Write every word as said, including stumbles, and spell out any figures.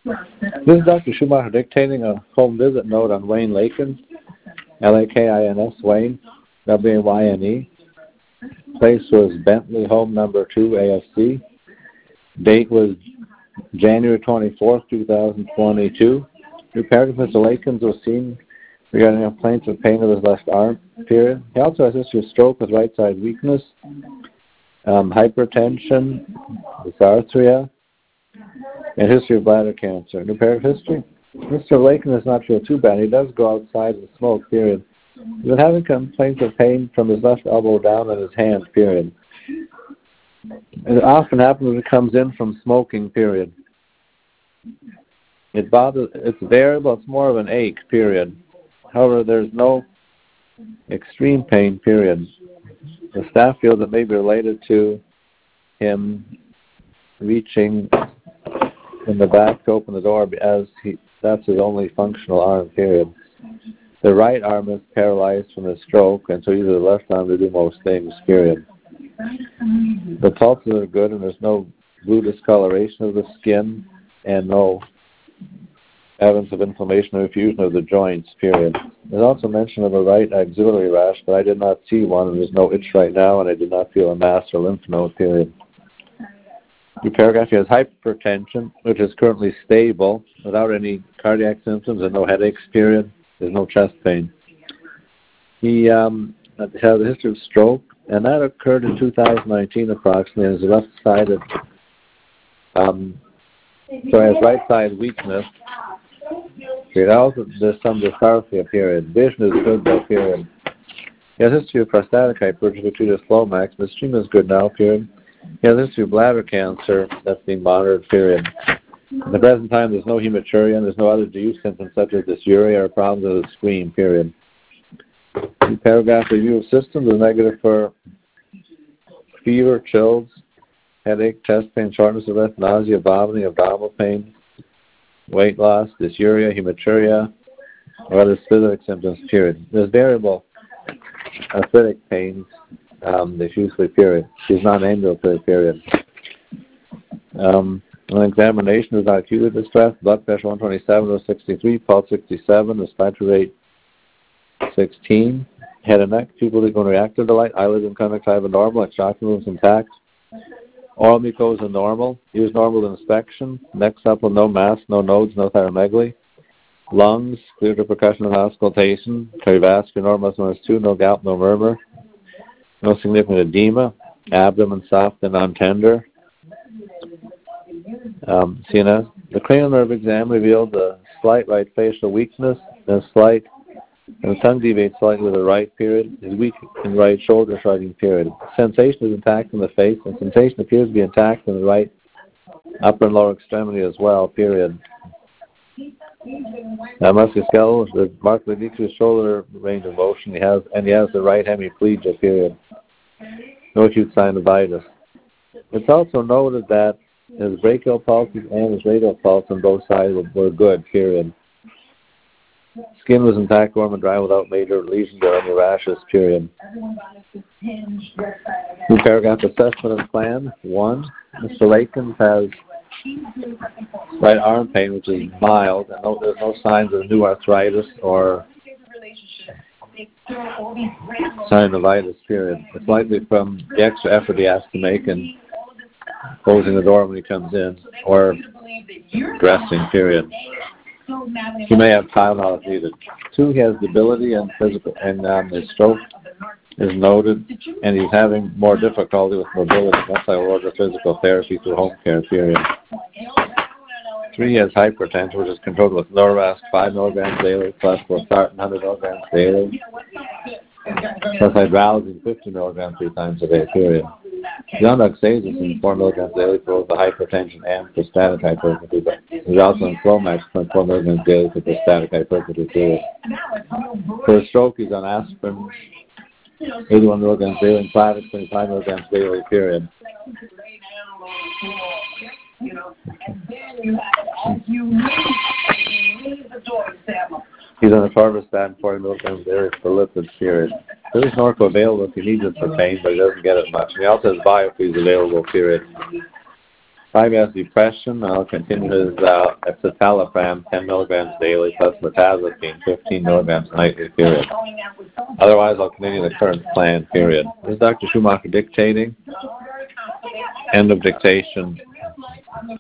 This is Doctor Schumacher dictating a home visit note on Wayne Lakins, L A K I N S, Wayne, W A Y N E. Place was Bentley, home number two, A F C. Date was January twenty-fourth, two thousand twenty-two. Repaired Mister Lakins was seen regarding complaints of pain of his left arm, period. He also has history of stroke with right side weakness, um, hypertension, dysarthria, and history of bladder cancer. New pair of history. Mister Lakin does not feel too bad. He does go outside and smoke, period. He's been having complaints of pain from his left elbow down on his hand, period. It often happens when it comes in from smoking, period. It bothers, it's variable, it's more of an ache, period. However, there's no extreme pain, period. The staff feels it may be related to him reaching in the back to open the door, as he, that's his only functional arm, period. The right arm is paralyzed from the stroke, and so uses the left arm to do most things, period. The pulses are good, and there's no blue discoloration of the skin, and no evidence of inflammation or effusion of the joints, period. There's also mention of a right axillary rash, but I did not see one, and there's no itch right now, and I did not feel a mass or lymph node, period. The paragraph has hypertension, which is currently stable, without any cardiac symptoms and no headaches, period. There's no chest pain. He um, has a history of stroke, and that occurred in two thousand nineteen approximately, and his left-sided, um, so he has right-side weakness. Period. Also, there's some dysarthria, period. Vision is good, though, period. He has a history of prostatic hypertrophy treated with Flomax. The stream is good now, period. He has a history of bladder cancer that's being monitored, period. At the present time, there's no hematuria, and there's no other disease symptoms such as dysuria or problems with the screen, period. The paragraph review of systems is negative for fever, chills, headache, chest pain, shortness of breath, nausea, vomiting, abdominal pain, weight loss, dysuria, hematuria, or other specific symptoms, period. There's variable acidic pains, um, diffusely, period. She's non-ambulatory, period. Um, an examination is not acutely distressed. Blood pressure one twenty-seven over sixty-three, pulse sixty-seven, respiratory rate sixteen. Head and neck, pupil going reactive to light, eyelids and conjunctiva normal, extraocular movements intact. Oral mucosa normal. Use normal inspection. Neck supple, no mass, no nodes, no thyromegaly. Lungs, clear to percussion and auscultation. Cardiovascular normal, S two, no gout, no murmur. No significant edema. Abdomen soft and non-tender. Um, C N S. The cranial nerve exam revealed a slight right facial weakness and a slight, and the tongue deviates slightly to the right, period. Is weak in right shoulder shrugging, period. Sensation is intact in the face, and sensation appears to be intact in the right upper and lower extremity as well, period. Now, musculoskeletal is markedly decreased shoulder range of motion. He has, and he has the right hemiplegia, period. No acute synovitis. It's also noted that his brachial pulses and his radial pulse on both sides were, were good, period. Skin was intact, warm and dry without major lesions or any rashes, period. New paragraph assessment and plan. One, Mister Lakins has right arm pain, which is mild, and no, there's no signs of new arthritis or synovitis, period. It's likely from the extra effort he has to make in closing the door when he comes in, or dressing, period. He may have Tylenol if needed. Two, he has debility and physical, and um, his stroke is noted, and he's having more difficulty with mobility. That's why we'll order physical therapy through home care, period. Three, he has hypertension, which is controlled with Norvasc five milligrams daily, plus Losartan one hundred milligrams daily, plus hydralazine fifty milligrams three times a day, period. Beyond oxazicin four milligrams daily for both the hypertension and prostatic hypertrophy. There's also in Flomax point four milligrams daily for prostatic hypertrophy, period. For a stroke, he's on aspirin eighty-one milligrams daily and Plavix twenty-five milligrams daily, period. He's on a Atorvastatin forty milligrams daily for lipids, period. There is Norco available if he needs it for pain, but he doesn't get it much. And he also has Biofreeze available, period. Five has depression. I'll continue his uh, escitalopram, ten milligrams daily, plus mirtazapine, fifteen milligrams nightly, period. Otherwise, I'll continue the current plan, period. This is Doctor Schumacher dictating. End of dictation.